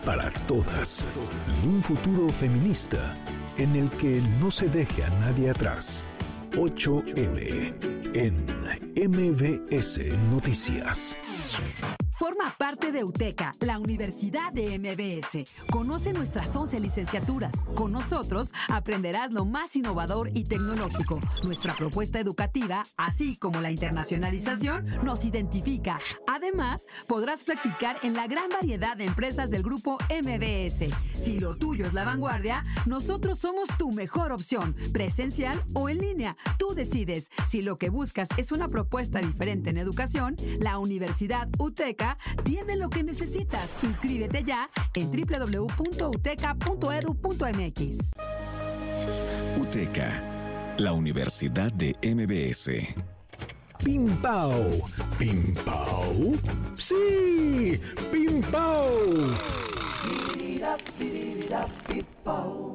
para todas. Un futuro feminista en el que no se deje a nadie atrás. 8M en MBS Noticias. Forma parte de UTECA, la Universidad de MBS. Conoce nuestras 11 licenciaturas. Con nosotros aprenderás lo más innovador y tecnológico. Nuestra propuesta educativa, así como la internacionalización, nos identifica. Además, podrás practicar en la gran variedad de empresas del grupo MBS. Si lo tuyo es la vanguardia, nosotros somos tu mejor opción, presencial o en línea. Tú decides. Si lo que buscas es una propuesta diferente en educación, la Universidad UTECA tiene lo que necesitas. Inscríbete ya en www.uteca.edu.mx. UTECA, la Universidad de MBS. ¡Pim Pau! ¿Pim Pau? ¡Sí! ¡Pim Pau!